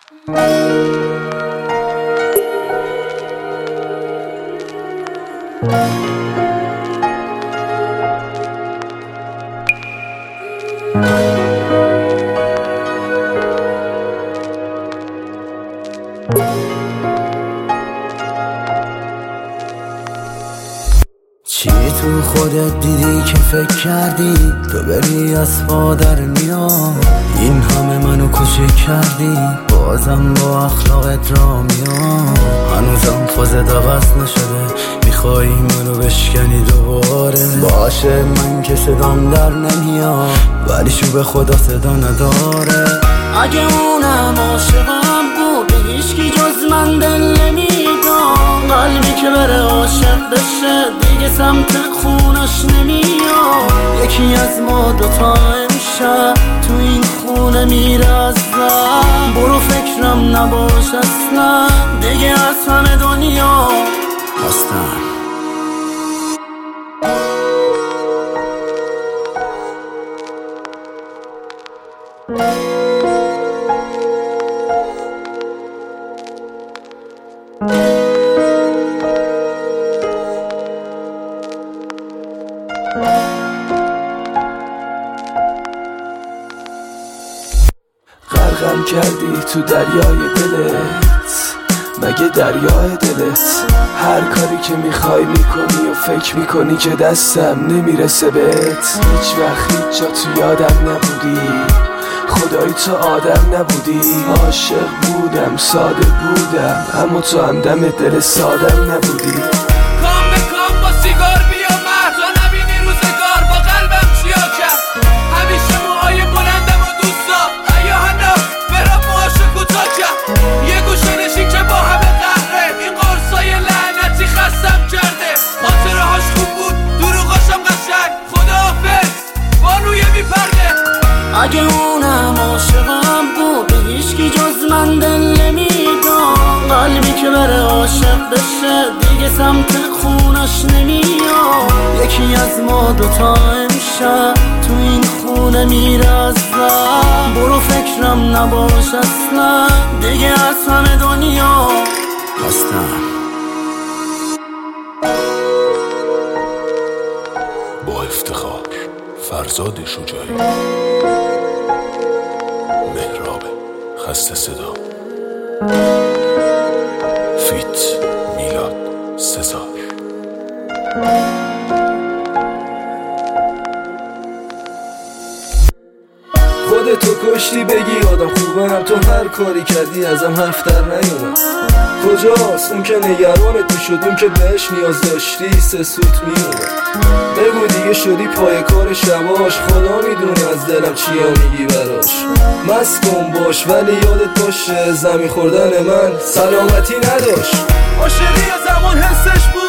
چی تو خودت دیدی که فکر کردی تو بری از پا در میاد؟ این همه منو کوچیک کردی بازم با اخلاقت را میاد. هنوزم فازت عوض نشده میخوایی منو بشکنی دوباره. باشه من که صدام در نمیاد ولی شو به خدا صدا نداره. اگه اونم عاشقم بود به هیچکی جز من دل نمیدم. قلبی که بره عاشق بشه دیگه سمت خونش نمیاد. یکی از ما دوتا امشب تو این خونه میره از دم. برو فکرم نباش اصلا دیگه از همه دنیا هستم. غرقم کردی تو دریای دلت، مگه دریای دلت هر کاری که میخوای میکنی و فکر میکنی که دستم نمیرسه بهت. هیچ وقت هیچ جا تو یادم نبودی، خدایی تو آدم نبودی. عاشق بودم ساده بودم اما تو هم دم دل سادم نبودی. کام به کام با سیگار بیا مردا نبینی روزگار با قلبم چیا کرد. همیشه موهای بلندم و دوستا ایاهنا برام موهاشو کوتاه کرد. یه گوشه نشین که با همه قهره این قرصای لعنتی خستم کرده. خاطره هاش خوب بود دروغاشم قشنگ. خداحافظ بانوی میپرده. اگه اونم عاشقم بود به هیچکی جز من دل نمیدم. قلبی که بره عاشق بشه دیگه سمت خونش نمیاد. یکی از ما دوتا امشب تو این خونه میره از دم. برو فکرم نباش اصلا دیگه از همه دنیا هستم. با افتخار فرزاد شجاعی، مهراب خسته صدا، فیت میلاد سزار. خودتو کشتی بگی آدم خوبم، تو هر کاری کردی ازم حرف در نیومد. کجاست اون که نگرانت میشد، اون که بهش نیاز داشتی سه سوت میومد. بگو دیگه شدی پای کار شباش، خدا میدونه از دلم چیا میگی براش. مست کن باش ولی یادت باشه زمین خوردن من سلامتی نداشت. عاشقی از زمان حسش بود